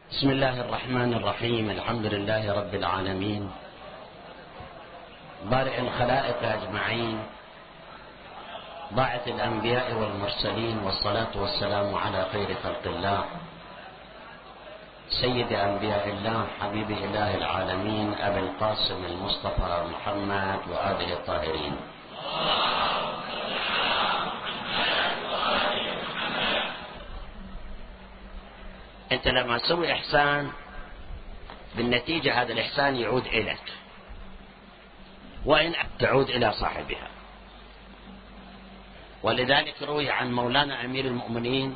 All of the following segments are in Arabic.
بسم الله الرحمن الرحيم. الحمد لله رب العالمين، بارئ الخلائق أجمعين، باعث الأنبياء والمرسلين، والصلاة والسلام على خير خلق الله، سيد أنبياء الله، حبيب إله العالمين، أبي القاسم المصطفى محمد وآله الطاهرين. أنت لما تسوي إحسان بالنتيجة هذا الإحسان يعود إليك، وإن تعود إلى صاحبها. ولذلك روي عن مولانا أمير المؤمنين،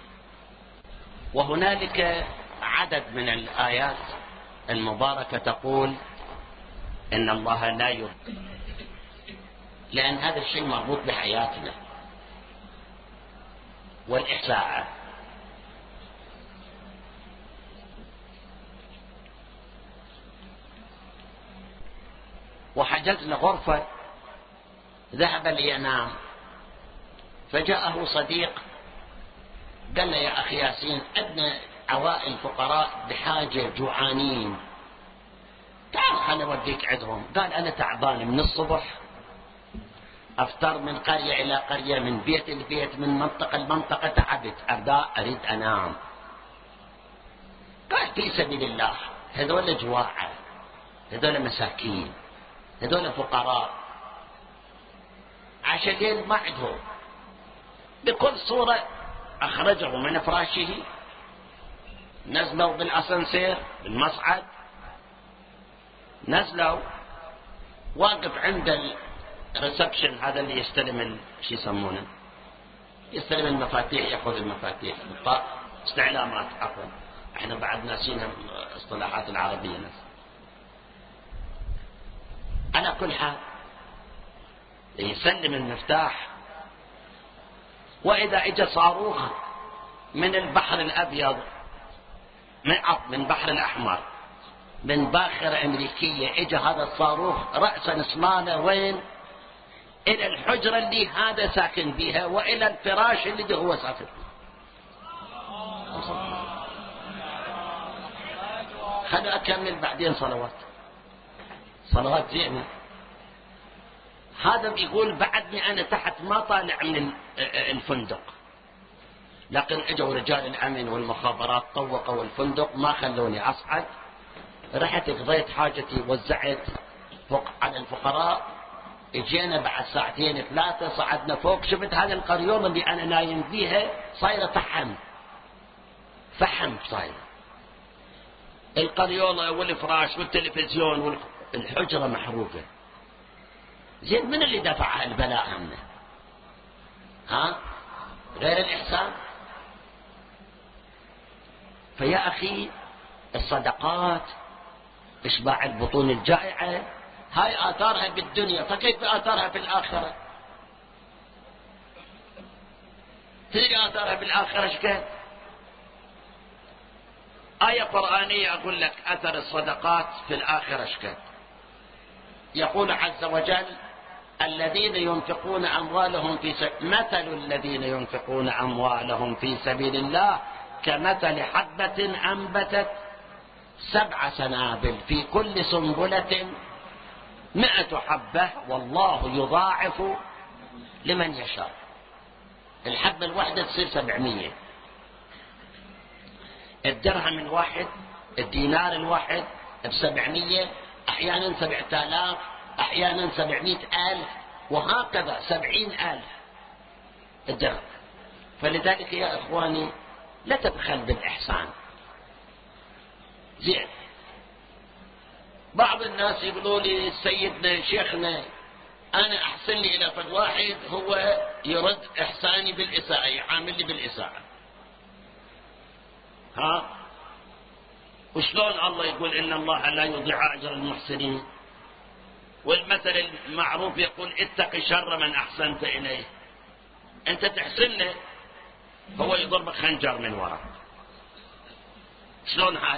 وهنالك عدد من الآيات المباركة تقول إن الله لا يرضى، لأن هذا الشيء مربوط بحياتنا والإحساء. وحجز لغرفة، ذهب لينام، فجاءه صديق قال له: يا أخي ياسين، عندنا عوائل فقراء بحاجة جوعانين، تعال خلنا أوديك عندهم. قال: أنا تعبان من الصبح، أفتر من قرية إلى قرية، من بيت لبيت، من منطقة لمنطقة، تعبت، أريد أنام. قال: في سبيل الله، هذول جواعة، هذول مساكين، هذول فقراء، عشان ما عندهم. بكل صورة أخرجه من فراشه، نزلوا بالأسانسير بالمصعد، نزلوا، واقف عند الريسبشن، هذا اللي يستلم شو يسمونه، يستلم المفاتيح، يأخذ المفاتيح، استعلامات، عفوا احنا بعد ناسينا الاصطلاحات العربية. على كل حال يسلم المفتاح، وإذا اجى صاروخ من البحر الأبيض، من البحر الأحمر، من باخرة أمريكية، اجى هذا الصاروخ رأسا سمانة، وين؟ إلى الحجرة اللي هذا ساكن بها، وإلى الفراش اللي هو ساكن فيه. خلوا أكمل بعدين صلوات زينة. هذا بيقول: بعدني أنا تحت ما طالع من الفندق، لكن اجوا رجال الأمن والمخابرات، طوقوا الفندق، ما خلوني أصعد. رحت قضيت حاجتي، وزعت فوق على الفقراء. اجينا بعد ساعتين 3 صعدنا فوق، شفت هذه القريوم اللي أنا نايم بيها صايرة فحم صايرة، القريولة والفراش والتلفزيون والحجرة محروقة. زين، من اللي دفع البلاء عنه؟ غير الإحسان. فيا أخي، الصدقات، إشباع البطون الجائعة، هاي آثارها بالدنيا، فكيف آثارها في الآخرة؟ تلقى آثارها بالآخرة شكل. آية قرآنية أقول لك أثر الصدقات في الآخرة شكل. يقول عز وجل: الذين ينفقون أموالهم مثل الذين ينفقون أموالهم في سبيل الله كمثل حبة أنبتت 7 سنابل في كل سنبلة 100 حبة والله يضاعف لمن يشاء. الحبة الواحدة تصير 700، الدرهم الواحد، الدينار الواحد ب700، أحيانا 7000، أحيانا 700,000، وهكذا 70,000 الدرهم. فلذلك يا إخواني، لا تبخل بالإحسان. زين، بعض الناس يقولوا لي: سيدنا شيخنا، أنا أحسن لي إلى فد واحد هو يرد إحساني بالإساءة، يعامل لي بالإساءة. وشلون الله يقول: إن الله لا يضيع أجر المحسنين؟ والمثل المعروف يقول: اتق شر من أحسنت إليه. أنت تحسن له، هو يضربك خنجر من وراء. شلون هاي؟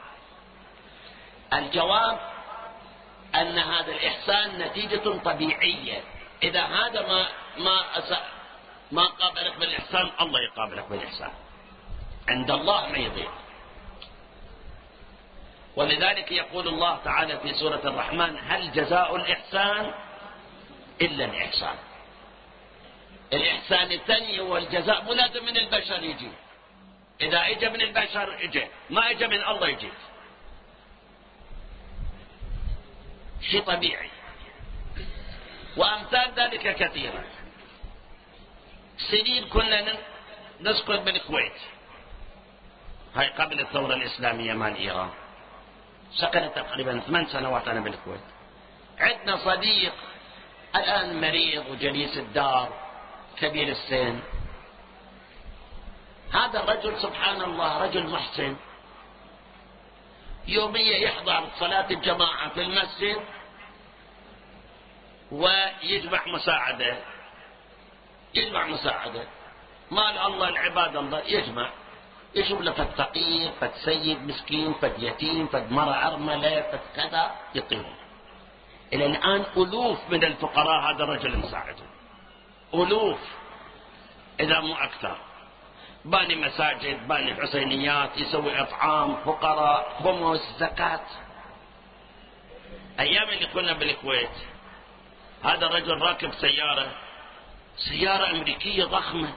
الجواب أن هذا الإحسان نتيجة طبيعية. إذا هذا ما قابلك بالإحسان، الله يقابلك بالإحسان. عند الله ما يضيع. ولذلك يقول الله تعالى في سورة الرحمن: هل جزاء الإحسان إلا الإحسان. الإحسان الثاني هو الجزاء، مو لازم من البشر يجي. إذا إجا من البشر إجا، ما إجا من الله يجي، شيء طبيعي. وأمثال ذلك كثيرة. سنين كنا نسكن بالكويت، هاي قبل الثورة الإسلامية مال إيران، سكنت تقريبا 8 سنوات أنا بالكويت. عندنا صديق الآن مريض وجليس الدار كبير السن. هذا الرجل سبحان الله رجل محسن، يوميا يحضر صلاة الجماعة في المسجد ويجمع مساعدة، مال الله العباد الله يجمع، يشوف له فد فقير، فد سيد مسكين، فد يتيم، فد مرأة أرملة، فد كذا يطيهم. إلى الآن ألوف من الفقراء هذا الرجل مساعده، ألوف إذا مو أكثر. باني مساجد، باني حسينيات، يسوي إطعام فقراء، خمس، زكاة. أيام اللي كنا بالكويت هذا الرجل راكب سيارة أمريكية ضخمة،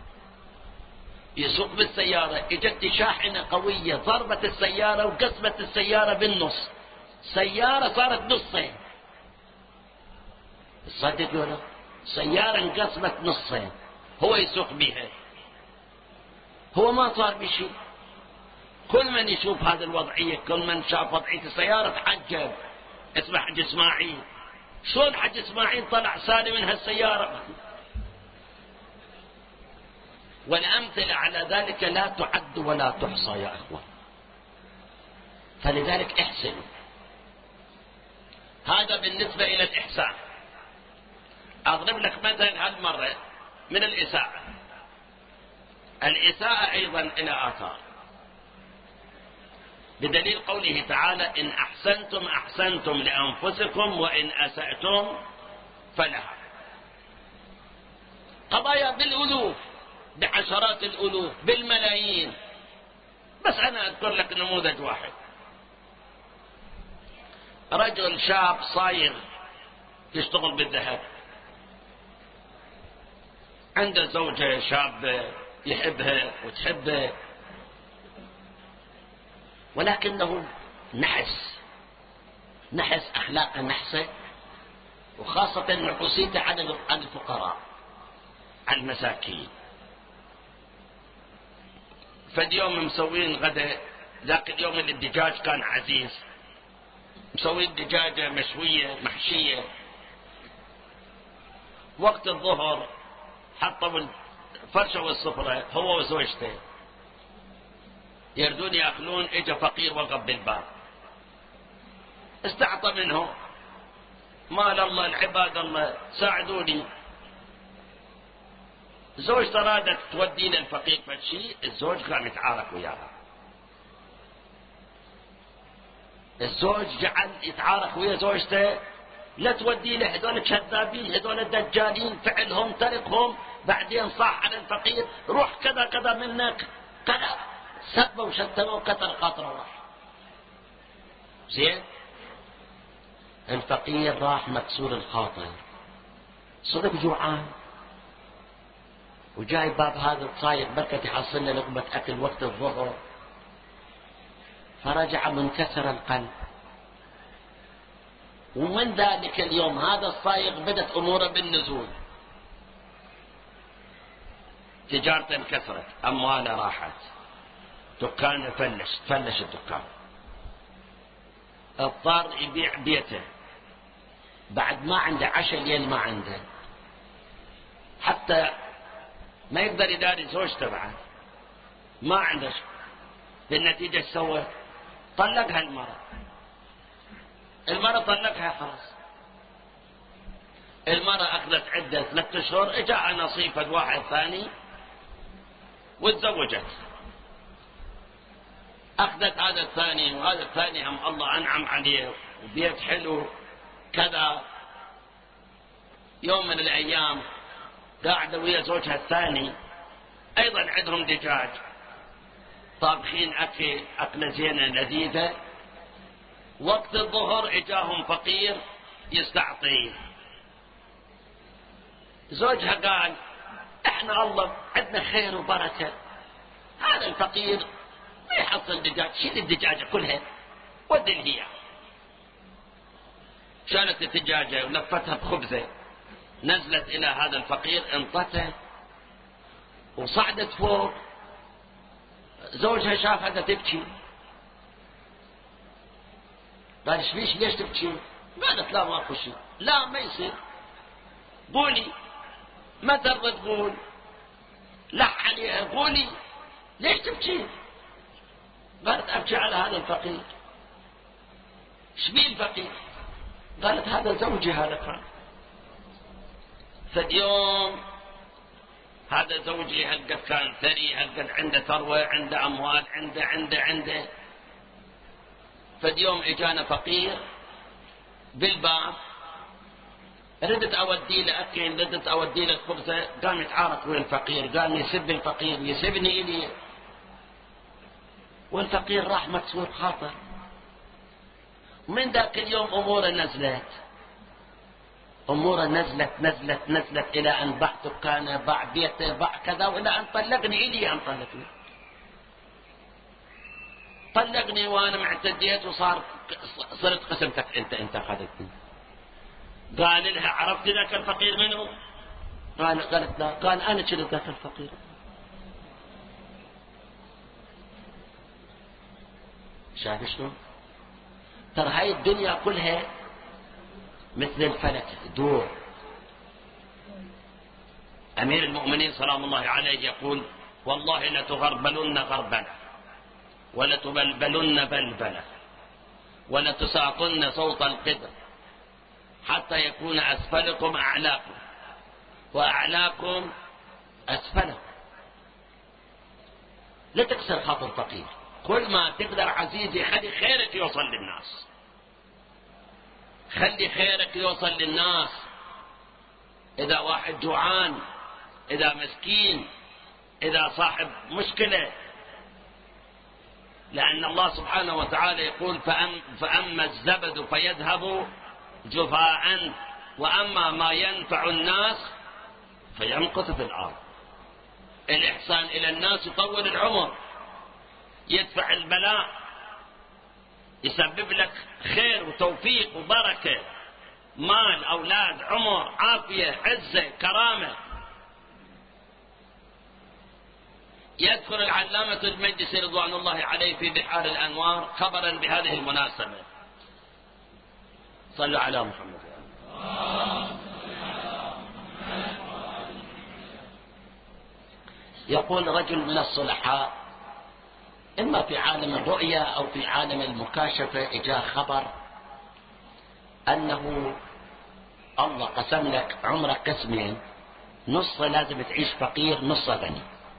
يسوق بالسيارة، اجت شاحنة قوية ضربت السيارة وقسمت السيارة بالنص، سيارة صارت نصين. تصدق ولا؟ سيارة انقسمت نصين، هو يسوق بها، هو ما صار بشيء. كل من يشوف هذه الوضعية، كل من شاف وضعية السيارة تعجب. اسمه حج اسماعيل، شلون حج اسماعيل طلع سالم من هالسيارة؟ والأمثلة على ذلك لا تعد ولا تحصى يا أخوان. فلذلك احسنوا. هذا بالنسبة إلى الإحسان. أضرب لك مثلا هالمرة من الإساءة. الإساءة أيضا إلى آثار، بدليل قوله تعالى: إن أحسنتم أحسنتم لأنفسكم وإن أسأتم فلها. قضايا بالألوف، بعشرات الألوف، بالملايين. بس أنا أذكر لك نموذج واحد. رجل شاب صايغ يشتغل بالذهب، عنده زوجة شابة يحبها وتحبه، ولكنه نحس أخلاقه نحسه، وخاصة نحوسيته عن الفقراء، عن المساكين. فاليوم مسوين غدا، ذاك اليوم اللي الدجاج كان عزيز، مسوين دجاجة مشوية محشية. وقت الظهر حطوا الفرشة والسفرة هو وزوجته يردون يأكلون. اجا فقير وقف بالباب، استعطى منه، مال الله العباد الله ساعدوني. زوجته رادت تودي للفقير فشي، الزوج كان يتعارك وياها. الزوج جعل يتعارك ويا زوجته، لا تودي له، هذول كذابين، هذول دجالين، فعلهم تركهم. بعدين صاح على الفقير: روح كذا كذا منك كذا، سبوا وشتموا وكتر خاطره راح. زين، الفقير راح مكسور الخاطر، صدق جوعان، وجاي باب هذا الصايغ بركة يحصل له لقمة أكل وقت الظهر، فرجع منكسر القلب. ومن ذلك اليوم هذا الصايغ بدت أموره بالنزول، تجارته انكسرت، أمواله راحت، دكانه فلش الدكان، اضطر يبيع بيته، بعد ما عنده 10 ليل ما عنده، حتى ما يقدر يداري زوجته بعد، ما عنده شيء. بالنتيجة سوى طلقها المرأة طلقها خلاص. المرأة أخذت عدة 3 أشهر، اجاها نصيب واحد ثاني وتزوجت. أخذت هذا الثاني، وهذا الثاني هم الله أنعم عليه وبيت حلو كذا. يوم من الأيام قاعدة ويا زوجها الثاني، أيضا عندهم دجاج، طابخين أكلة زينة لذيذة، وقت الظهر اجاهم فقير يستعطيه. زوجها قال احنا الله عندنا خير وبركة، هذا الفقير ما يحصل دجاج، شيل الدجاجة كلها ودي هي. شالت الدجاجة ولفتها بخبزة، نزلت الى هذا الفقير، انطته وصعدت فوق. زوجها شافها تبكي، قال ايش فيش ليش تبكي؟ قالت لا ماكو شيء. لا ما يصير، قولي. ما ترضى تقول، لح عليها، قولي ليش تبكي؟ قالت ابكي على هذا الفقير. ايش بيه الفقير؟ قالت هذا زوجي هذا كان. فاليوم هذا زوجي هالقد كان ثري، هالقد عنده ثروة، عنده أموال، عنده. فاليوم اجانا فقير بالباب، ردت اودي له اكل، ردت اودي له خبزه، قام يتعارك ويا الفقير، قام يسب الفقير، يسبني الي. والفقير راح مكسور خاطر. من ذاك اليوم اموره نزلت الى ان باع دكانه، باع بيته، باع كذا، والى ان طلقني الي. ان طلقني وانا معتديت صرت قسمتك انت اخذتني. قال لها عرفت ذاك الفقير منه؟ قالت لا. قال انا شلت ذاك الفقير. شايف شلون؟ ترى هاي الدنيا كلها مثل الفلك دور. امير المؤمنين سلام الله عليه يقول والله لتغربلن غربلة ولتبلبلن بلبلة ولتساقن صوت القدر حتى يكون أسفلكم أعلاكم وأعلاكم أسفلكم. لا تكسر خاطر فقير، كل ما تقدر عزيزي خلي خيرك يوصل للناس، خلي خيرك يوصل للناس. إذا واحد جوعان، إذا مسكين، إذا صاحب مشكلة، لأن الله سبحانه وتعالى يقول فأما الزبد فيذهب جفاء وأما ما ينفع الناس فيمكث في الأرض. الإحسان إلى الناس يطول العمر، يدفع البلاء، يسبب لك خير وتوفيق وبركة، مال، أولاد، عمر، عافية، عزة، كرامة. يذكر العلامة المجلسي رضوان الله عليه في بحار الأنوار خبرا بهذه المناسبة. صلوا على محمد. يقول رجل من الصلحاء إما في عالم الرؤيا أو في عالم المكاشفة إجا خبر أنه الله قسم لك عمرك قسمين، نص لازم تعيش فقير، نص غني.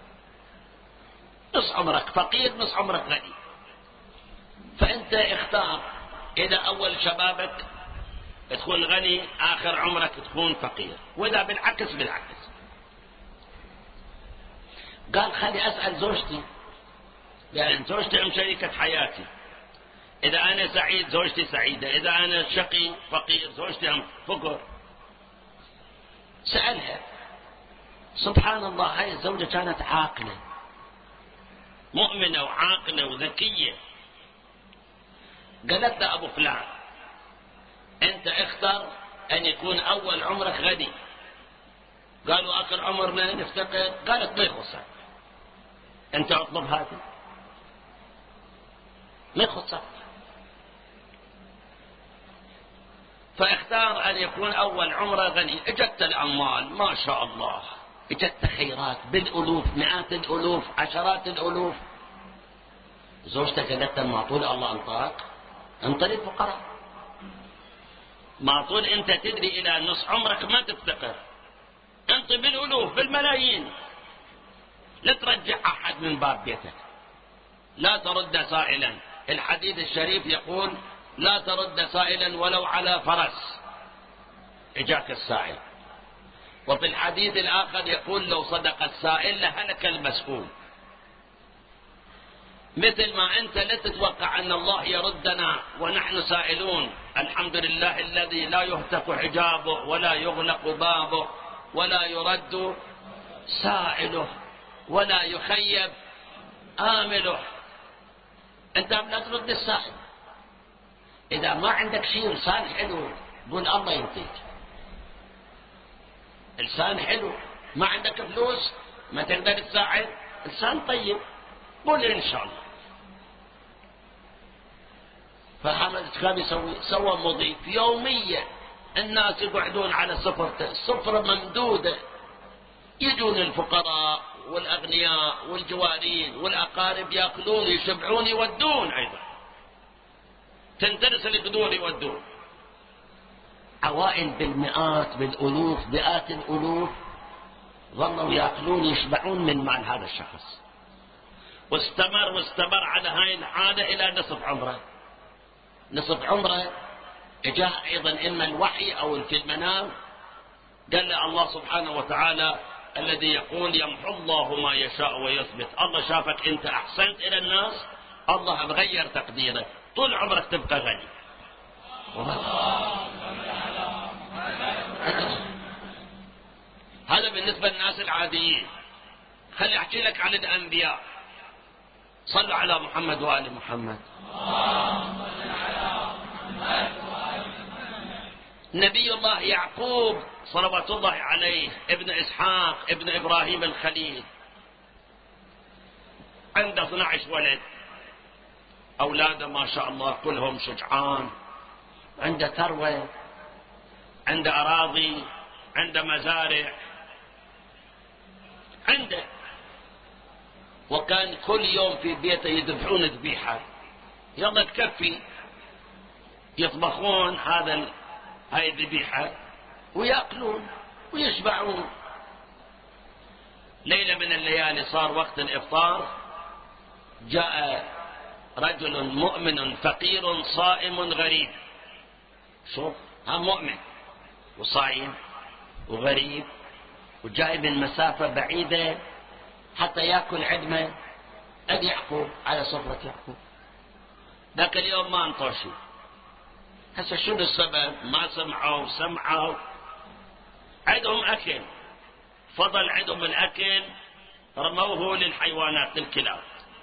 نص عمرك فقير، نص عمرك غني. فأنت اختار، إذا أول شبابك تكون غني، آخر عمرك تكون فقير، وإذا بالعكس. قال خلي أسأل زوجتي، لأن زوجتي أم شريكة حياتي. إذا أنا سعيد زوجتي سعيدة، إذا أنا شقي فقير زوجتي أم فقر. سألها، سبحان الله، هاي الزوجة كانت عاقلة، مؤمنة وعاقلة وذكية. قالت له أبو فلان أنت اختر أن يكون أول عمرك غني. قالوا آخر عمرنا نفتقر. قالت ما يخصك، أنت اطلب هذا، ما يخصك. فاختار أن يكون أول عمره غني. اجت الأموال ما شاء الله، اجت خيرات بالألوف، مئات الألوف، عشرات الألوف. زوجتك قالت ما طول الله أنطاك، انطر الفقراء. ما طول أنت تدري إلى نص عمرك ما تفتقر، انط بالألوف بالملايين. لا ترجع أحد من باب بيتك، لا ترد سائلا. الحديث الشريف يقول لا ترد سائلا ولو على فرس اجاك السائل. وفي الحديث الآخر يقول لو صدق السائل لهلك المسؤول. مثل ما أنت لا تتوقع أن الله يردنا ونحن سائلون. الحمد لله الذي لا يهتك حجابه ولا يغلق بابه ولا يرد سائله ولا يخيب آمله. أنت لا ترد السائل. إذا ما عندك شيء لسان حلو قول الله يعطيك. لسان حلو. ما عندك فلوس ما تقدر تساعد، لسان طيب قول إن شاء الله. فحمد كان سوى مضيف يوميا، الناس يقعدون على سفرته، السفرة ممدودة، يجون الفقراء والأغنياء والجوارين والأقارب يأكلون يشبعون يودون، أيضا تنترس القدور يودون. عوائل بالمئات بالألوف مئات الألوف ظلوا يأكلون يشبعون من مال هذا الشخص، واستمر على هاي العادة إلى نصف عمره. نصف عمره جاء أيضا إما الوحي أو في المنام قال له الله سبحانه وتعالى الذي يقول يمحو الله ما يشاء ويثبت. الله شافك أنت أحسنت إلى الناس، الله بغير تقديرك، طول عمرك تبقى غني. هذا بالنسبة للناس العاديين. خلي أحكي لك عن الأنبياء. صلوا على محمد وآل محمد. نبي الله يعقوب صلوات الله عليه ابن إسحاق ابن إبراهيم الخليل عنده 12 ولد، أولاده ما شاء الله كلهم شجعان، عنده ثروة، عنده أراضي، عنده مزارع، عنده. وكان كل يوم في بيته يذبحون ذبيحة يلا تكفي، يطبخون هاي الذبيحة ويأكلون ويشبعون. ليلة من الليالي صار وقت الإفطار، جاء رجل مؤمن فقير صائم غريب. شوف، ها مؤمن وصائم وغريب وجاي من مسافة بعيدة حتى يأكل عدمة عند يعقوب على سفرة يعقوب. ذاك اليوم ما انطوشي. هسه شنو السبب؟ ما سمعوا عندهم أكل، فضل عندهم الأكل رموه للحيوانات للكلاب.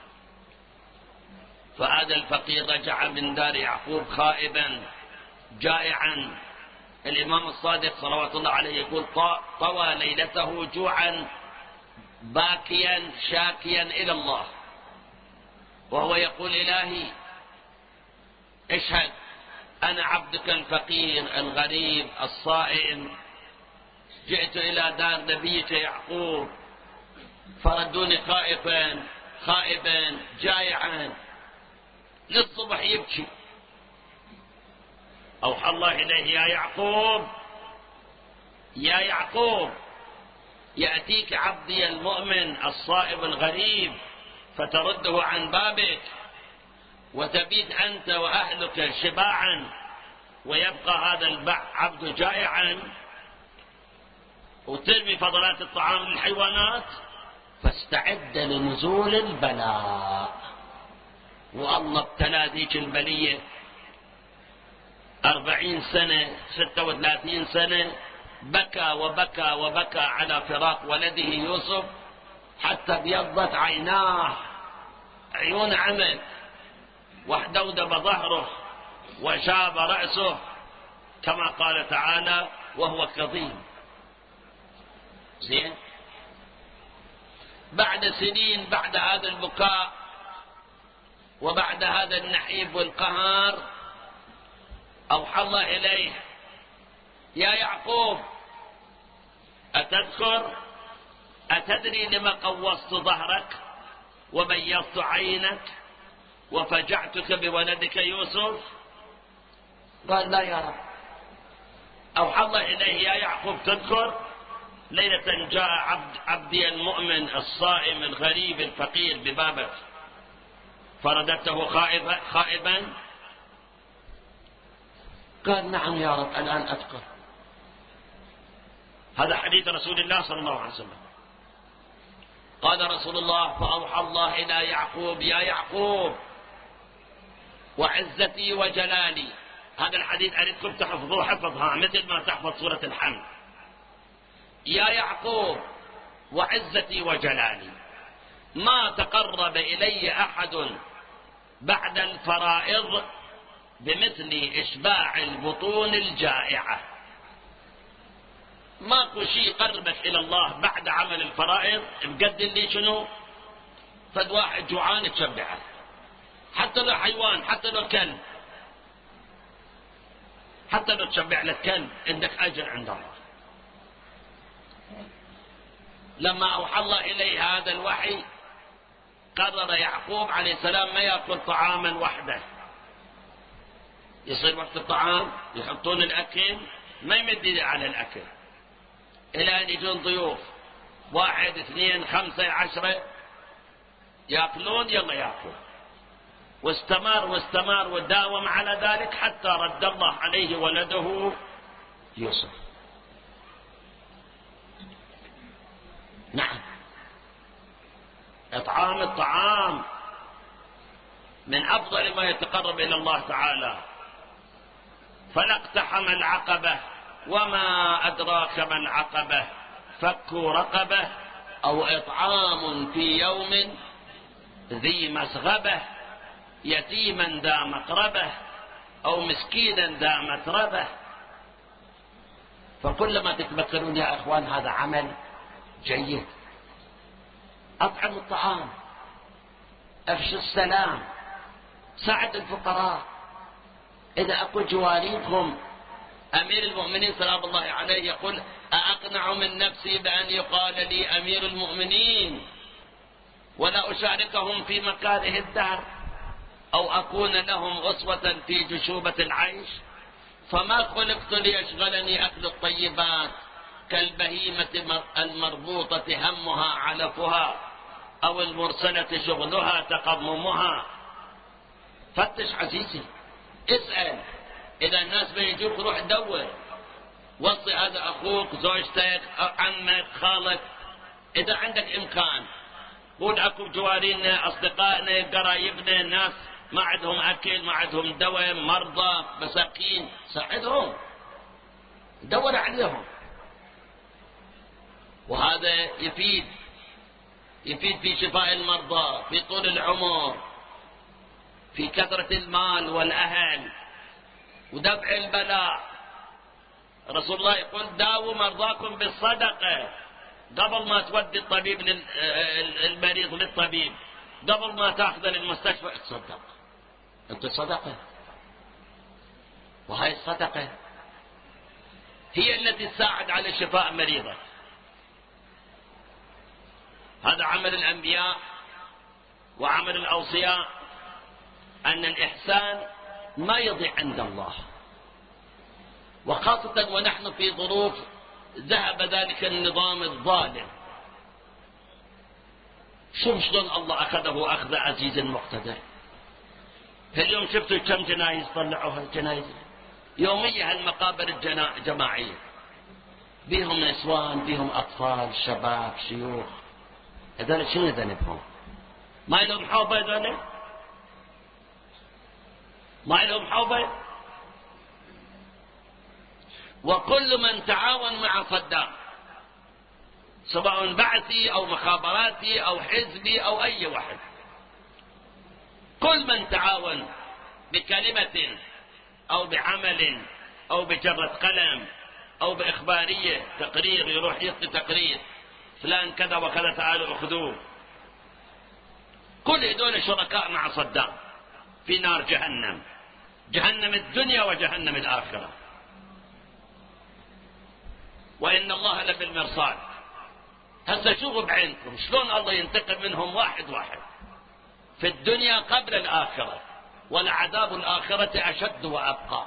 فهذا الفقير رجع من دار يعقوب خائبا جائعا. الإمام الصادق صلوات الله عليه يقول طوى ليلته جوعا باكيا شاكيا إلى الله، وهو يقول إلهي اشهد أنا عبدك الفقير الغريب الصائم، جئت إلى دار نبيك يعقوب فردوني خائبا جائعا. للصبح يبكي. أوحى الله إليه يا يعقوب يأتيك عبدي المؤمن الصائم الغريب فترده عن بابك وتبيت أنت وأهلك شباعا ويبقى هذا العبد جائعا وترمي فضلات الطعام للحيوانات. فاستعد لنزول البلاء. والله ابتلى ذيك البلية 40 سنة 36 سنة، بكى وبكى وبكى على فراق ولده يوسف حتى ابيضت عيناه، عيون عمل، واحدودب ظهره وشاب رأسه كما قال تعالى وهو كظيم. زين. بعد سنين بعد هذا البكاء وبعد هذا النحيب والقهار أوحى الله إليه يا يعقوب أتدري لما قوصت ظهرك وبيضت عينك وفجعتك بولدك يوسف؟ قال لا يا رب. أوحى الله إليه يا يعقوب تذكر ليلة جاء عبدي المؤمن الصائم الغريب الفقير ببابك فرددته خائبا؟ قال نعم يا رب الآن أذكر. هذا حديث رسول الله صلى الله عليه وسلم. قال رسول الله: فأوحى الله إلى يعقوب: يا يعقوب وعزتي وجلالي. هذا الحديث أريدكم تحفظوه حفظها مثل ما تحفظ سورة الحمد. يا يعقوب وعزتي وجلالي ما تقرب إلي أحد بعد الفرائض بمثل إشباع البطون الجائعة. ماكو شيء قربك إلى الله بعد عمل الفرائض بقدر لي شنو؟ فد واحد جوعان تشبعه، حتى لو حيوان، حتى لو كلب، حتى لو تشبع لك كلب عندك أجر عند الله. لما أوحى الله إليه هذا الوحي قرر يعقوب عليه السلام ما يأكل طعاما وحده. يصير وقت الطعام يحطون الأكل، ما يمد على الأكل إلى أن يجون ضيوف 1 2 5 10 يأكلون، يلا يأكل. واستمر وداوم على ذلك حتى رد الله عليه ولده يوسف. نعم، إطعام الطعام من أفضل ما يتقرب إلى الله تعالى. فلا اقتحم العقبة وما أدراك ما العقبة فك رقبة أو إطعام في يوم ذي مسغبة يتيما ذا مقربة أو مسكينا ذا متربة. فكلما تتذكرون يا أخوان هذا عمل جيد. أطعموا الطعام، أفشوا السلام، ساعدوا الفقراء. إذا أكو جواريكم، أمير المؤمنين سلام الله عليه يقول: أأقنع من نفسي بأن يقال لي أمير المؤمنين ولا أشاركهم في مكاره الدهر أو أكون لهم أسوة في جشوبة العيش؟ فما خلقت ليشغلني أكل الطيبات كالبهيمة المربوطة همها علفها أو المرسلة شغلها تقممها. فتش عزيزي، اسأل. إذا الناس بيجوك روح دور، وصي هذا أخوك، زوجتك، عمك، خالك، إذا عندك إمكان. قول أكو جوارينا، أصدقائنا، قرايبنا، ناس ما عندهم أكل، ما عندهم دواء، مرضى، مساكين، ساعدهم، دور عليهم. وهذا يفيد في شفاء المرضى، في طول العمر، في كثرة المال والأهل، ودفع البلاء. رسول الله يقول: داووا مرضاكم بالصدقة. قبل ما تودي الطبيب المريض للطبيب، قبل ما تاخذه للمستشفى، تصدق. انت صدقة، وهي الصدقة هي التي تساعد على شفاء مريضك. هذا عمل الأنبياء وعمل الأوصياء، أن الإحسان ما يضيع عند الله، وخاصة ونحن في ظروف ذهب ذلك النظام الظالم. شلون الله أخذه أخذ عزيز مقتدر. اليوم شفتوا كم جنايز طلعوها، الجنايز يومية، هالمقابر الجماعية، بيهم نسوان، بيهم أطفال، شباب، شيوخ. هذول شنو ذنبهم؟ ما لهم حوبة هذول؟ ما لهم حوبة؟ وكل من تعاون مع صدام، سواء بعثي أو مخابراتي أو حزبي أو أي واحد، كل من تعاون بكلمة أو بعمل أو بجرة قلم أو بإخبارية، تقرير، يروح يعطي تقرير فلان كذا وكذا تعالوا اخذوه، كل هذول شركاء مع صدام في نار جهنم، جهنم الدنيا وجهنم الآخرة. وإن الله لبالمرصاد. هسه شوفوا بعينكم شلون الله ينتقم منهم واحد واحد في الدنيا قبل الآخرة، ولعذاب الآخرة أشد وأبقى.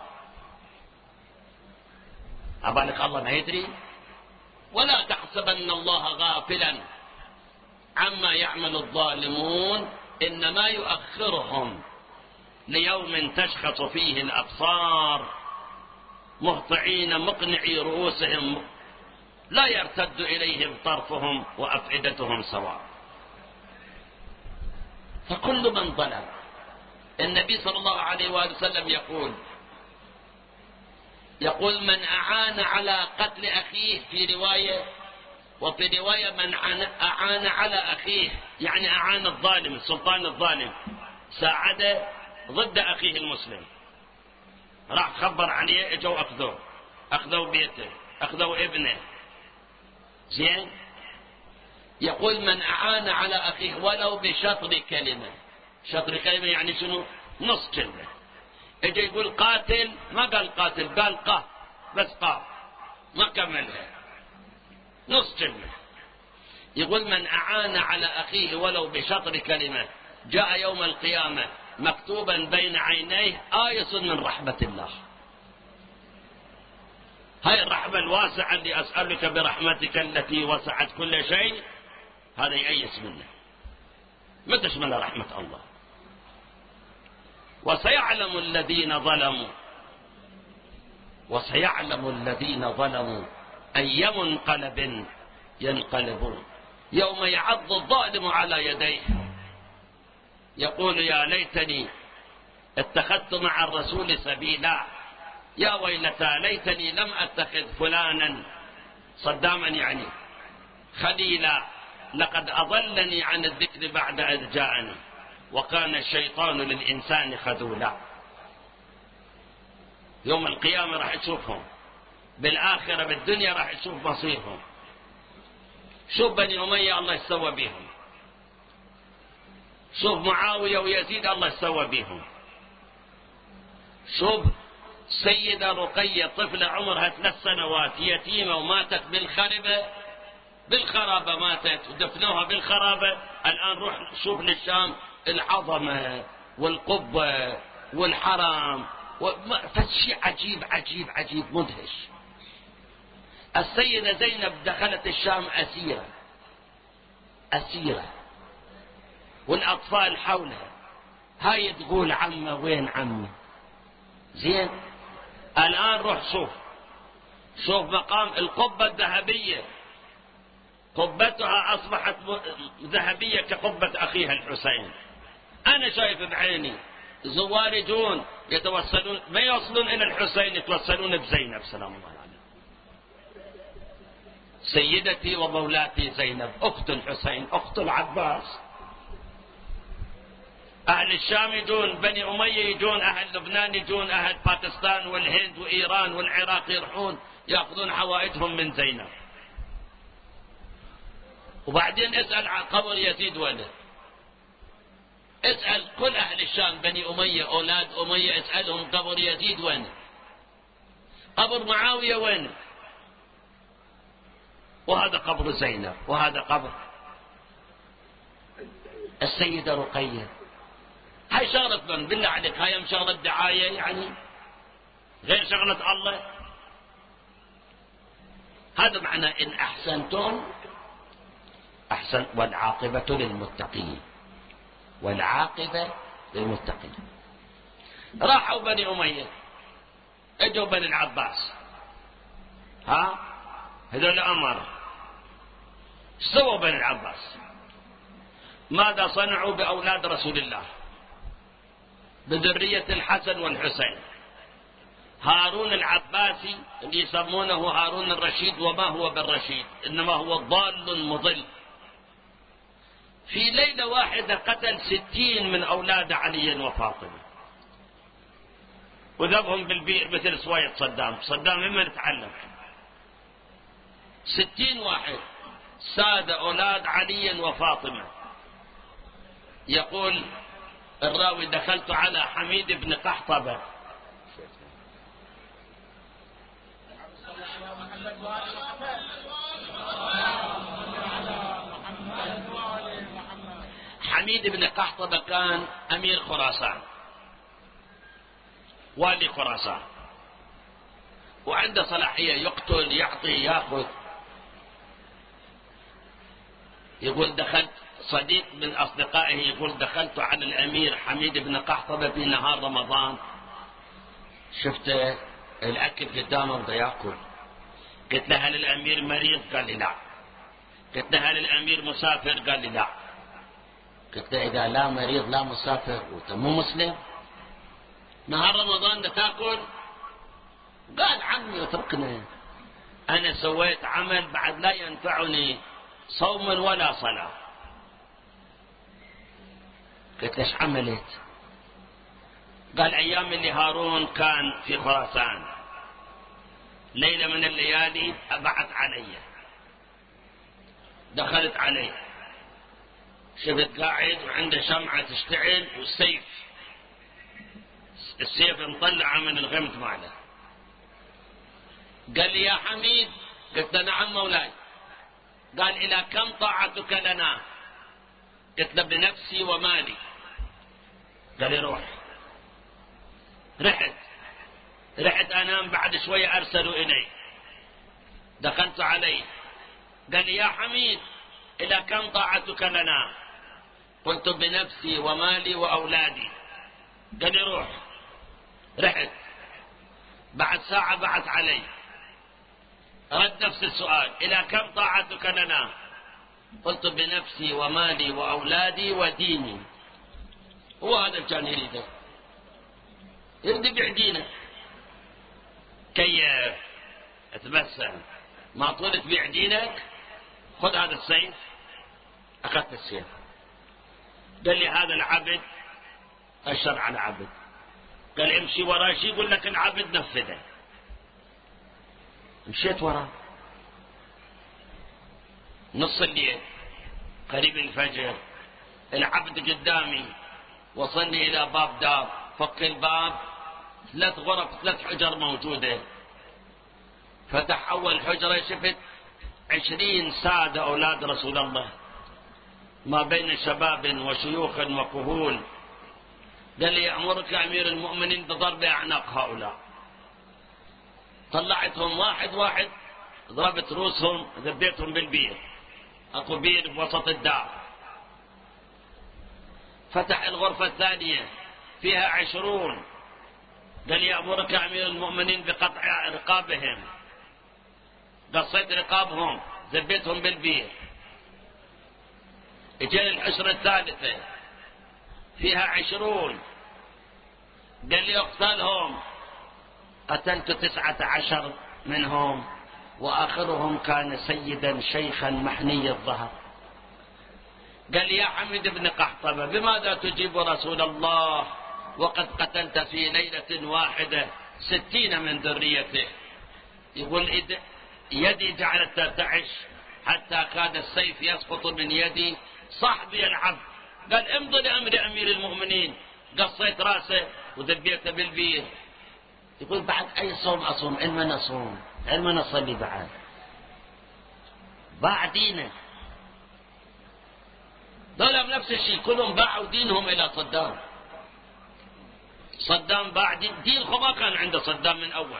أبالك الله ما يدري؟ ولا تحسبن الله غافلا عما يعمل الظالمون إنما يؤخرهم ليوم تشخص فيه الأبصار مهطعين مقنعي رؤوسهم لا يرتد إليهم طرفهم وأفئدتهم سواء. فكل من ظلم. النبي صلى الله عليه وآله وسلم يقول من أعان على قتل أخيه في رواية، وفي رواية من أعان على أخيه، يعني أعان الظالم، السلطان الظالم، ساعده ضد أخيه المسلم، راح خبر عليه، اجوا أخذوا بيته، أخذوا ابنه، زين. يقول من أعان على أخيه ولو بشطر كلمة. شطر كلمة يعني شنو؟ نص كلمة. اجى يقول قاتل، ما قال قاتل، قال قا، بس قا، ما كملها، نص كلمة. يقول من أعان على أخيه ولو بشطر كلمة جاء يوم القيامة مكتوبا بين عينيه آيس من رحمة الله. هاي الرحمة الواسعة اللي أسألك برحمتك التي وسعت كل شيء، هذا يأيس منه، ما تشمل رحمة الله. وسيعلم الذين ظلموا أي منقلب ينقلبون يوم يعض الظالم على يديه يقول يا ليتني اتخذت مع الرسول سبيلا، يا ويلتى ليتني لم أتخذ فلانا، صداما يعني، خليلا، لقد أضلني عن الذكر بعد إذ جاءني وكان الشيطان للإنسان خذولا. يوم القيامة راح يشوفهم، بالآخرة بالدنيا راح يشوف مصيرهم. شوف بني أمية الله يسوى بهم، شوف معاوية ويزيد الله يسوى بهم، شوف سيدة رقية طفلة عمرها 3 سنوات يتيمة وماتت بالخرابة ماتت ودفنوها بالخرابة. الآن روح شوف للشام العظمة والقبة والحرم فشي عجيب عجيب عجيب مدهش. السيدة زينب دخلت الشام أسيرة والأطفال حولها، هاي تقول عمه وين عمي، زين. الآن روح شوف مقام القبة الذهبية، قبتها أصبحت ذهبية كقبة أخيها الحسين. أنا شايف بعيني زوار يجون يتوسلون، ما يوصلون إلى الحسين، يتوسلون بزينب سلام الله عليها. سيدتي ومولاتي زينب أخت الحسين، أخت العباس. أهل الشام يجون، بني أمية يجون، أهل لبنان يجون، أهل باكستان والهند وإيران والعراق يروحون يأخذون حوائجهم من زينب. وبعدين اسأل عن قبر يزيد وينه، اسأل كل أهل الشام بني أمية أولاد أمية، اسألهم قبر يزيد وينه، قبر معاوية وينه، وهذا قبر زينب، وهذا قبر السيدة رقية. هاي شغلة من بالله عليك، هاي شغلة دعاية يعني غير شغلة الله. هذا معنى إن أحسنتم أحسن، والعاقبة للمتقين، والعاقبة للمتقين. راحوا بني أمية، اجوا بني العباس، هذول أمر. سووا بني العباس، ماذا صنعوا بأولاد رسول الله، بذرية الحسن والحسين؟ هارون العباسي اللي يسمونه هارون الرشيد، وما هو بالرشيد إنما هو ضال مضل، في ليلة واحدة قتل 60 من أولاد علي وفاطمة وذبهم بالبئر مثل سواية صدام مما نتعلم. 60 واحد ساد أولاد علي وفاطمة. يقول الراوي دخلت على حميد بن قحطبة، حميد بن قحطبة كان أمير خراسان، والي خراسان، وعنده صلاحية يقتل يعطي ياخذ. يقول دخلت، صديق من أصدقائه يقول دخلت على الأمير حميد بن قحطبة في نهار رمضان، شفت الأكل قدامه بده يأكل، قلت له هل الأمير مريض؟ قال لي لا. قلت له هل الأمير مسافر؟ قال لي لا. قلت له إذا لا مريض لا مسافر وأنت مو مسلم نهار رمضان ده تاكل؟ قال عمي اتركني. أنا سويت عمل بعد لا ينفعني صوم ولا صلاة. قلت ليش عملت؟ قال أيام اللي هارون كان في خراسان ليلة من الليالي أبعت علي، دخلت علي شفت قاعد وعنده شمعة تشتعل والسيف، السيف مطلعه من الغمد ماله. قال لي يا حميد، قلت له نعم مولاي. قال إلى كم طاعتك لنا؟ قلت له بنفسي ومالي. قال لي روح. رحت أنام، بعد شوية أرسلوا إلي، دخلت عليه قال لي يا حميد إلى كم طاعتك لنا؟ قلت بنفسي ومالي وأولادي. قال لي روح. رحت بعد ساعة بعث علي، رد نفس السؤال، إلى كم طاعتك لنا؟ قلت بنفسي ومالي وأولادي وديني. هو هذا اللي كان يريده، يريد يبيع دينه. كيف اتبسم؟ ما طول تبيع دينك؟ خذ هذا السيف. أخذت السيف. قال لي هذا العبد، أشر على عبد، قال امشي وراه، شي يقول لك العبد نفذه. مشيت وراه نص الليل قريب الفجر، العبد قدامي، وصلني إلى باب دار، فك الباب، 3 غرف 3 حجر موجودة. فتح أول حجرة، شفت 20 سادة أولاد رسول الله، ما بين شباب وشيوخ وكهول. قال لي يأمرك أمير المؤمنين بضرب أعناق هؤلاء. طلعتهم واحد واحد، ضربت رؤوسهم، ذبيتهم بالبير. أكو بير بوسط الدار. فتح الغرفة الثانية فيها 20. قال يأمرك أمير المؤمنين بقطع رقابهم. قصيت رقابهم، ذبيتهم بالبير. اجاني الحشرة الثالثة فيها 20. قال لي اقتلهم. قتلت 19 منهم، وآخرهم كان سيدا شيخا محني الظهر. قال لي يا حميد بن قحطبة، بماذا تجيب رسول الله وقد قتلت في ليلة واحدة 60 من ذريته؟ يقول يدي جعلت ترتعش حتى كاد السيف يسقط من يدي. صاحبي العبد قال امضي لأمر أمير المؤمنين. قصيت راسه وذبيته بالبير. يقول بعد أي صوم أصوم؟ علما نصوم، علما نصلي. بعد باع دينه. دولهم نفس الشيء، كلهم باعوا دينهم إلى صدام. صدام باع دينهم ما كان عند صدام من أول.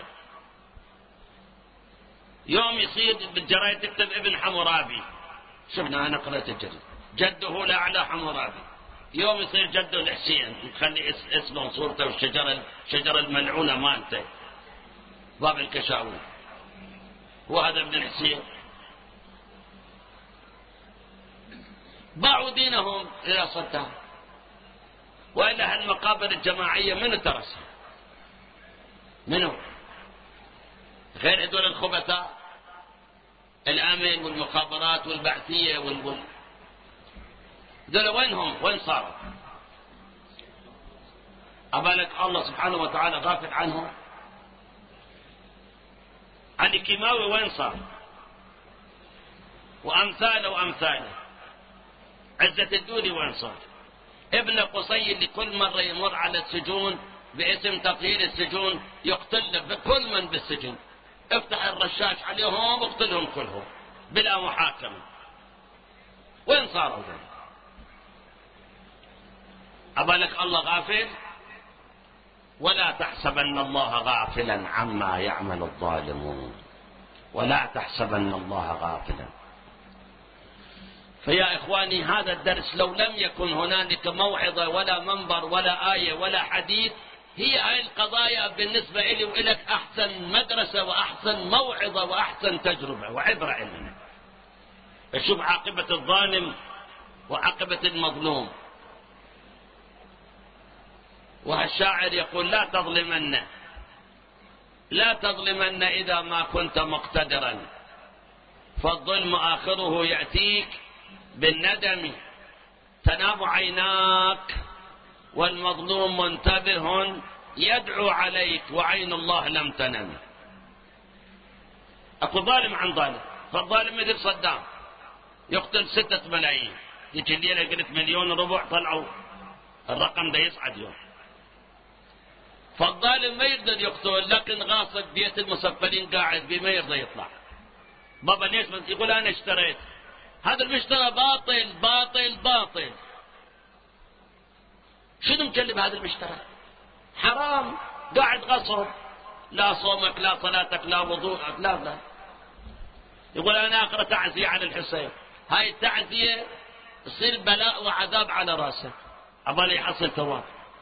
يوم يصير بالجرايد تكتب ابن حمورابي، شفنا أنا قرأت الجريدة، جده الأعلى حمورابي. يوم يصير جده الحسين، يخلي اسمه وصورته والشجرة الملعونة مالته باب الكشاوي، وهذا ابن الحسين. باعوا دينهم إلى صدام. وإلا هالمقابر الجماعية من ترسها؟ منو غير هذول الخبثاء؟ الأمن والمخابرات والبعثية دول وينهم؟ وين صاروا؟ أبالك الله سبحانه وتعالى غافل عنهم؟ علي كيماوي وين صار؟ وأمثاله. عزة الدولي وين صار؟ ابن قصي اللي كل مرة يمر على السجون باسم تطهير السجون يقتل بكل من بالسجن، افتح الرشاش عليهم واقتلهم كلهم بلا محاكمة. وين صاروا ذلك؟ أبالك الله غافل؟ ولا تحسبن الله غافلا عما يعمل الظالمون، ولا تحسبن الله غافلا. فيا إخواني، هذا الدرس لو لم يكن هنالك موعظة ولا منبر ولا آية ولا حديث، هي هاي القضايا بالنسبة إلي وإلك أحسن مدرسة وأحسن موعظة وأحسن تجربة وعبرة لنا. شوف عاقبة الظالم وعاقبة المظلوم. والشاعر يقول لا تظلمن إذا ما كنت مقتدرا، فالظلم آخره يأتيك بالندم، تنام عيناك والمظلوم منتبه يدعو عليك وعين الله لم تنم. أكو ظالم عن ظالم، فالظالم مثل صدام يقتل 6 ملايين، يجي الليلة قلت 1.4 مليون طلعوا الرقم ده يصعد يوم. فالظالم ما يقدر يقتل، لكن غاصب بيت المسفلين قاعد بيه ما يرضى يطلع. بابا ليش؟ يقول أنا اشتريت. هذا المشترى باطل باطل باطل. شنو مكلب هذا المشترى؟ حرام، قاعد غصب، لا صومك لا صلاتك لا وضوءك لا. يقول أنا أقرأ تعزية على الحسين، هاي التعزية يصير بلاء وعذاب على راسه عبالي يحصل ثواب.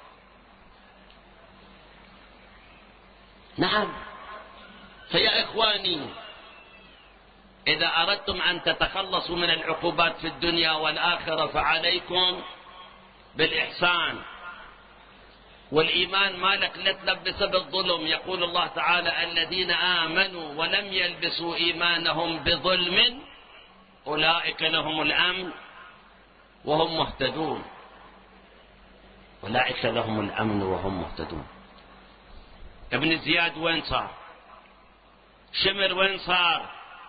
نعم. فيا إخواني، إذا أردتم أن تتخلصوا من العقوبات في الدنيا والآخرة فعليكم بالإحسان والإيمان. مالك لا تلبس بالظلم. يقول الله تعالى: الذين آمنوا ولم يلبسوا إيمانهم بظلم أولئك لهم الأمن وهم مهتدون. أولئك لهم الأمن وهم مهتدون. ابن زياد وين صار؟ شمر وين صار؟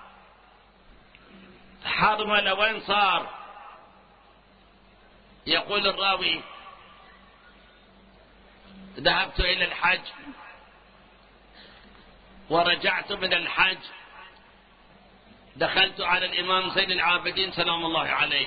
حرملة وين صار؟ يقول الراوي: ذهبت إلى الحج ورجعت من الحج، دخلت على الإمام زين العابدين سلام الله عليه،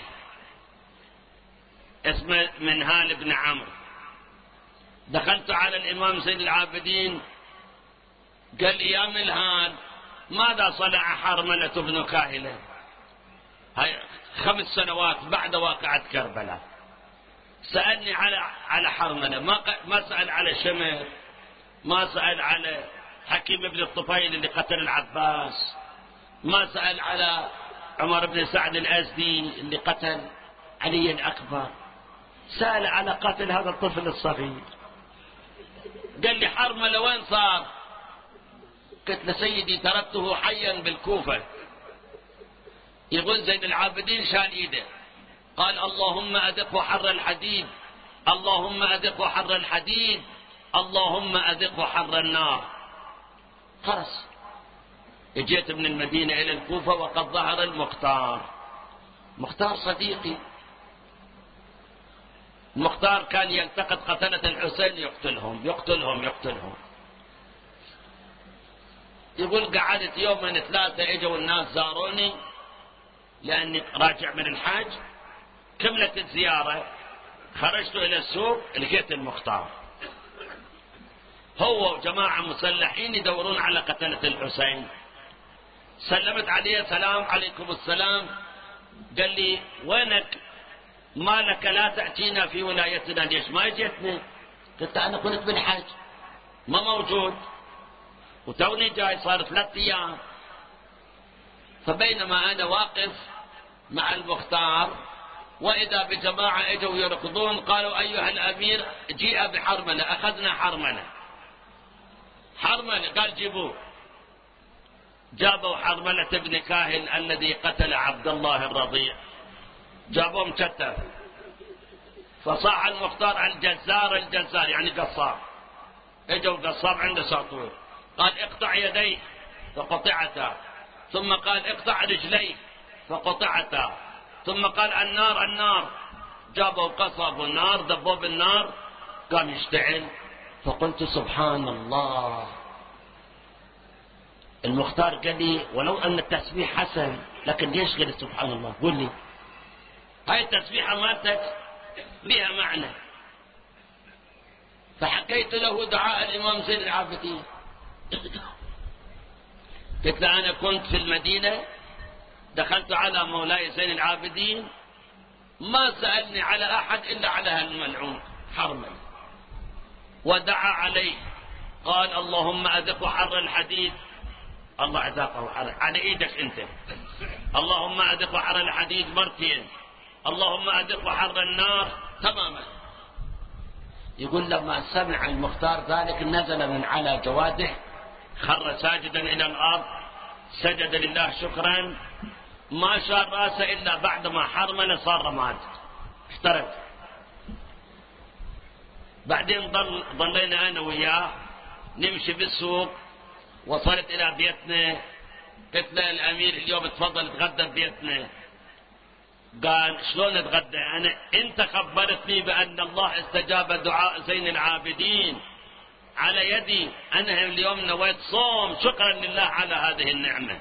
اسمه منهال بن عمرو. دخلت على الإمام زين العابدين قال لي: يا منهال، ماذا صنع حرملة بن كاهلة؟ هاي 5 سنوات بعد واقعة كربلاء. سألني على حرملة، ما سأل على شمر، ما سأل على حكيم بن الطفيل اللي قتل العباس، ما سأل على عمر بن سعد الأزدي اللي قتل علي الأكبر، سأل على قتل هذا الطفل الصغير. قال لي: حرملة وين صار؟ قلت له: سيدي تركته حيا بالكوفة. يقول زين العابدين شال ايده قال: اللهم أذقه حر الحديد، اللهم أذقه حر الحديد، اللهم أذقه حر النار. خلص. اجيت من المدينة إلى الكوفة وقد ظهر المختار. مختار صديقي، المختار كان يلتقط قتلة الحسين يقتلهم. يقول: قعدت 2 اجوا الناس زاروني لأني راجع من الحج، كملت الزيارة، خرجت إلى السوق لقيت المختار هو وجماعة مسلحين يدورون على قتلة الحسين. سلمت عليه: سلام عليكم السلام. قال لي: وينك؟ ما لك لا تأتينا في ولايتنا؟ ليش ما جيتني؟ قلت: أنا كنت بالحج ما موجود وتوني جاي، صار 3 أيام. فبينما أنا واقف مع المختار وإذا بجماعة اجوا يركضون، قالوا: أيها الأمير جيء بحرملة، أخذنا حرملة. قال: جيبوه. جابوا حرملة ابن كاهل الذي قتل عبد الله الرضيع، جابوه مكتف. فصاح المختار: الجزار يعني قصاب. اجوا قصاب عنده ساطور، قال: اقطع يديه فقطعتا، ثم قال: اقطع رجليه فقطعتا، ثم قال: النار. جابوا قصب والنار، دبوه بالنار، قام يشتعل. فقلت: سبحان الله. المختار قال لي: ولو أن التسبيح حسن، لكن ليش قلت سبحان الله؟ قل لي، هاي التسبيحة مالتك لها معنى. فحكيت له دعاء الإمام زين العابدين. قلت له: أنا كنت في المدينة، دخلت على مولاي زين العابدين، ما سألني على أحد إلا على هالملعون حرمل، ودعا عليه، قال: اللهم أذقه حر الحديد. الله أذاقه على إيدك أنت. اللهم أذقه حر الحديد مرتين، اللهم أذقه حر النار تماما. يقول لما سمع المختار ذلك نزل من على جواده، خر ساجدا إلى الأرض، سجد لله شكرا، ما شار راسه إلا بعد ما حرمل صار رماد احترق. بعدين ضلينا أنا وياه نمشي بالسوق، وصلت إلى بيتنا، قلت له الأمير اليوم تفضل تغدى ببيتنا. قال شلون اتغدى؟ انت خبرتني بأن الله استجاب دعاء زين العابدين على يدي، انا اليوم نويت صوم شكرا لله على هذه النعمة.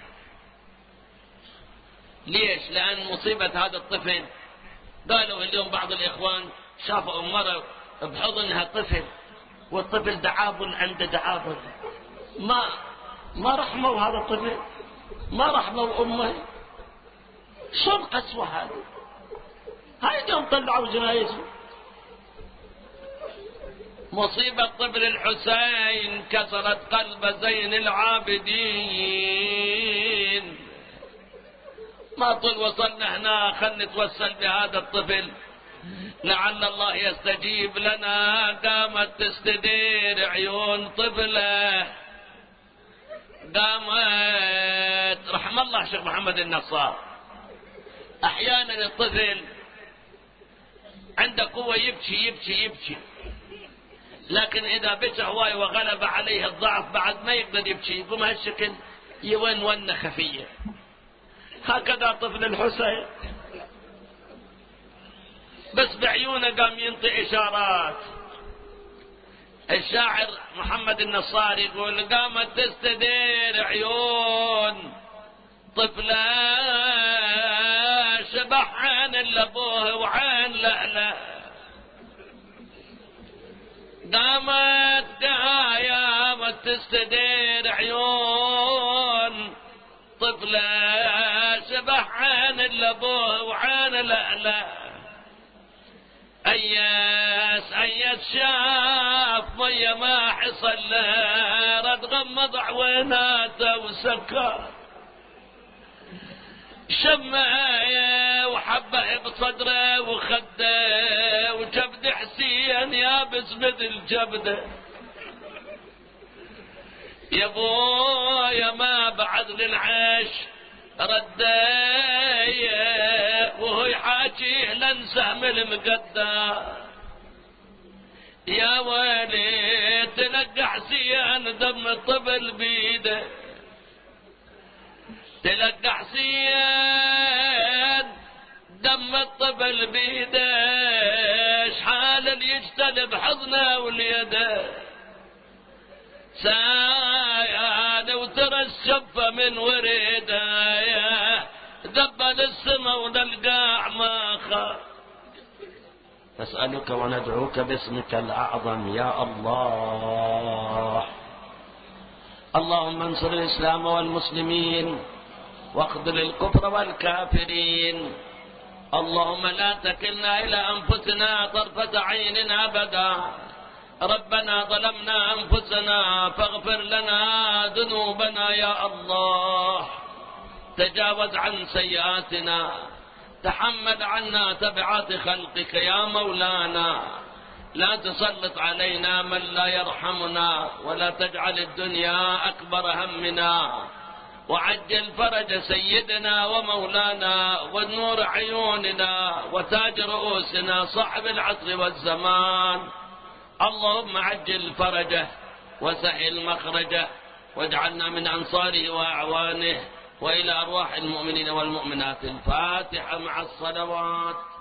ليش؟ لأن مصيبة هذا الطفل، قالوا اليوم بعض الإخوان شافوا مرة بحضنها طفل، والطفل دعاب عنده دعاب، ما رحموا هذا الطفل، ما رحموا أمه. شو القسوة هذه؟ هاي اليوم طلعوا جنايزه. مصيبة طفل الحسين كسرت قلب زين العابدين. ما طول وصلنا هنا خلنا نتوسل بهذا الطفل لعل الله يستجيب لنا. قامت تستدير عيون طفله، قامت رحم الله شيخ محمد النصار. احيانا الطفل عنده قوة يبكي يبكي يبكي، لكن اذا بكى هواي وغلب عليه الضعف بعد ما يقدر يبكي، يقوم هالشكل يونون خفية. هكذا طفل الحسين بس بعيونه قام ينطي اشارات. الشاعر محمد النصار يقول قامت تستدير عيون طفله، شبح عين لابوه وعين لأله. قامت تستدير عيون طفله، شبح عين لابوه وعين لأله. أياس شاف مية ما حصل له، رد غمض عويناته وسكر، شمعه وحبه بصدره وخده، وجبد حسين يابس مثل جبده. يا بويا ما بعد للعيش رديه، وهو يحاكيه لنسهم المقدى. يا ويلي تلقى حسين دم الطبل بيده، تلقى حسين دم الطبل بيده، شحال اللي يجتلب حضنه واليده. سايان وترى الشفة من وريده، ذبل السما وللقاع ما خاف. نسألك وندعوك باسمك الأعظم يا الله. اللهم انصر الإسلام والمسلمين واخذل الكفر والكافرين. اللهم لا تكلنا إلى أنفسنا طرفة عين أبدا. ربنا ظلمنا أنفسنا فاغفر لنا ذنوبنا يا الله. تجاوز عن سيئاتنا، تحمل عنا تبعات خلقك يا مولانا. لا تسلط علينا من لا يرحمنا، ولا تجعل الدنيا أكبر همنا. وعجل فرج سيدنا ومولانا ونور عيوننا وتاج رؤوسنا صاحب العصر والزمان. اللهم عجل فرجه وسهل مخرجه، واجعلنا من أنصاره وأعوانه. وإلى أرواح المؤمنين والمؤمنات الفاتحة مع الصلوات.